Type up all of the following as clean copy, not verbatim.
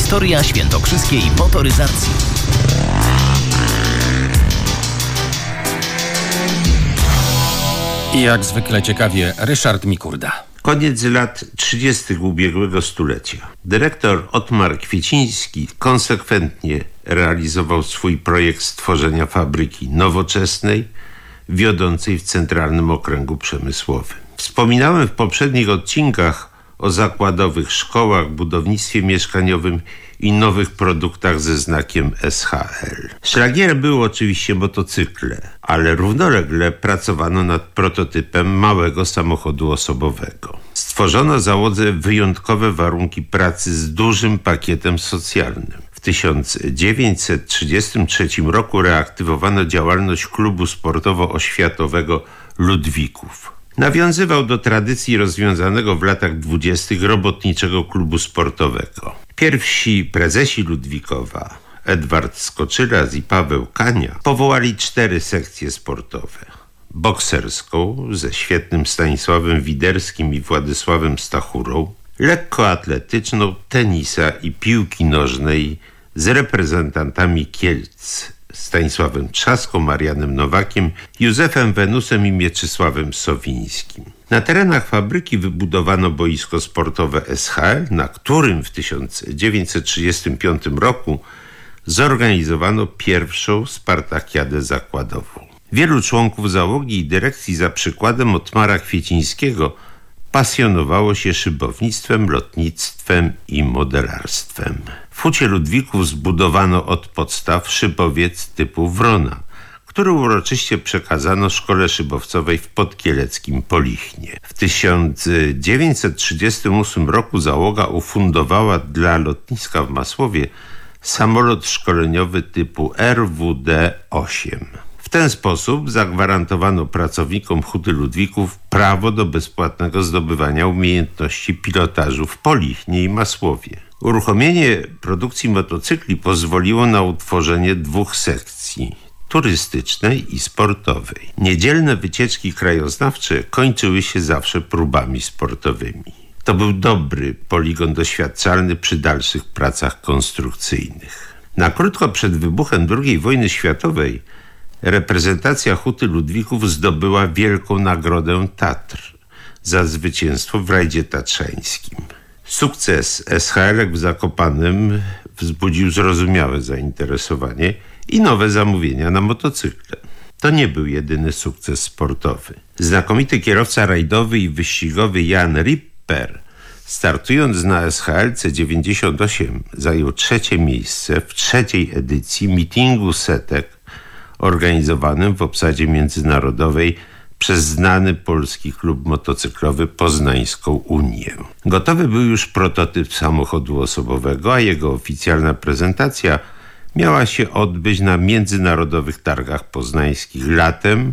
Faktoria Świętokrzyskiej Motoryzacji. I jak zwykle ciekawie Ryszard Mikurda. Koniec lat 30. ubiegłego stulecia. Dyrektor Otmar Kwieciński konsekwentnie realizował swój projekt stworzenia fabryki nowoczesnej, wiodącej w centralnym okręgu przemysłowym. Wspominałem w poprzednich odcinkach o zakładowych szkołach, budownictwie mieszkaniowym i nowych produktach ze znakiem SHL. Szlagierem były oczywiście motocykle, ale równolegle pracowano nad prototypem małego samochodu osobowego. Stworzono załodze wyjątkowe warunki pracy z dużym pakietem socjalnym. W 1933 roku reaktywowano działalność klubu sportowo-oświatowego Ludwików. Nawiązywał do tradycji rozwiązanego w latach 20. robotniczego klubu sportowego. Pierwsi prezesi Ludwikowa, Edward Skoczylas i Paweł Kania, powołali 4 sekcje sportowe. Bokserską ze świetnym Stanisławem Widerskim i Władysławem Stachurą, lekkoatletyczną, tenisa i piłki nożnej z reprezentantami Kielc, Stanisławem Trzaską, Marianem Nowakiem, Józefem Wenusem i Mieczysławem Sowińskim. Na terenach fabryki wybudowano boisko sportowe SHL, na którym w 1935 roku zorganizowano pierwszą Spartakiadę zakładową. Wielu członków załogi i dyrekcji za przykładem Otmara Kwiecińskiego pasjonowało się szybownictwem, lotnictwem i modelarstwem. W Hucie Ludwików zbudowano od podstaw szybowiec typu Wrona, który uroczyście przekazano szkole szybowcowej w podkieleckim Polichnie. W 1938 roku załoga ufundowała dla lotniska w Masłowie samolot szkoleniowy typu RWD-8. W ten sposób zagwarantowano pracownikom Huty Ludwików prawo do bezpłatnego zdobywania umiejętności pilotażu w Polichnie i Masłowie. Uruchomienie produkcji motocykli pozwoliło na utworzenie 2 sekcji, turystycznej i sportowej. Niedzielne wycieczki krajoznawcze kończyły się zawsze próbami sportowymi. To był dobry poligon doświadczalny przy dalszych pracach konstrukcyjnych. Na krótko przed wybuchem II wojny światowej reprezentacja Huty Ludwików zdobyła Wielką Nagrodę Tatr za zwycięstwo w rajdzie tatrzańskim. Sukces SHL-ek w Zakopanem wzbudził zrozumiałe zainteresowanie i nowe zamówienia na motocykle. To nie był jedyny sukces sportowy. Znakomity kierowca rajdowy i wyścigowy Jan Ripper, startując na SHL-ce 98, zajął 3. miejsce w 3. edycji mitingu setek organizowanym w obsadzie międzynarodowej przez znany polski klub motocyklowy Poznańską Unię. Gotowy był już prototyp samochodu osobowego, a jego oficjalna prezentacja miała się odbyć na międzynarodowych targach poznańskich latem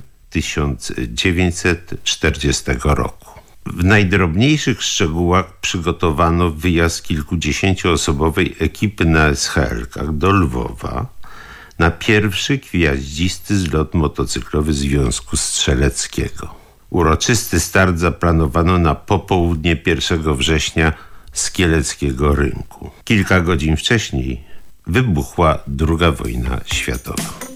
1940 roku. W najdrobniejszych szczegółach przygotowano wyjazd kilkudziesięcioosobowej ekipy na SHL-kach do Lwowa na pierwszy gwiaździsty zlot motocyklowy Związku Strzeleckiego. Uroczysty start zaplanowano na popołudnie 1 września z Kieleckiego Rynku. Kilka godzin wcześniej wybuchła II wojna światowa.